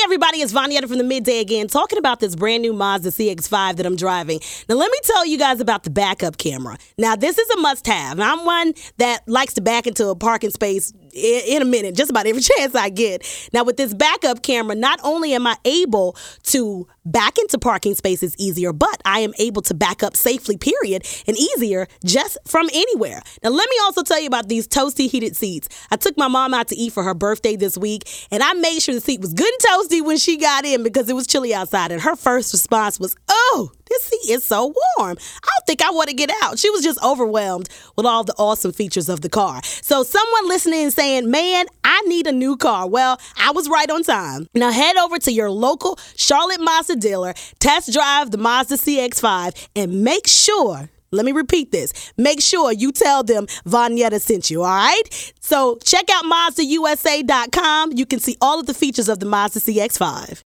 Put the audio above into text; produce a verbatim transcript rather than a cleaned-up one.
everybody, it's Vonyetta from the Midday again, talking about this brand new Mazda C X five that I'm driving. Now, let me tell you guys about the backup camera. Now, this is a must-have. I'm one that likes to back into a parking space in, in a minute, just about every chance I get. Now, with this backup camera, not only am I able to back into parking spaces easier, but I am able to back up safely, period, and easier just from anywhere. Now, let me also tell you about these toasty heated seats. I took my mom out to eat for her birthday this week, and I made sure the seat was good and toasty when she got in because it was chilly outside, and her first response was, "Oh, this seat is so warm. I don't think I want to get out." She was just overwhelmed with all the awesome features of the car. So someone listening and saying, "Man, I need a new car." Well, I was right on time. Now head over to your local Charlotte Mazda dealer, test drive the Mazda C X five, and make sure, let me repeat this, make sure you tell them Vonyetta sent you, all right? So check out Mazda U S A dot com. You can see all of the features of the Mazda C X five.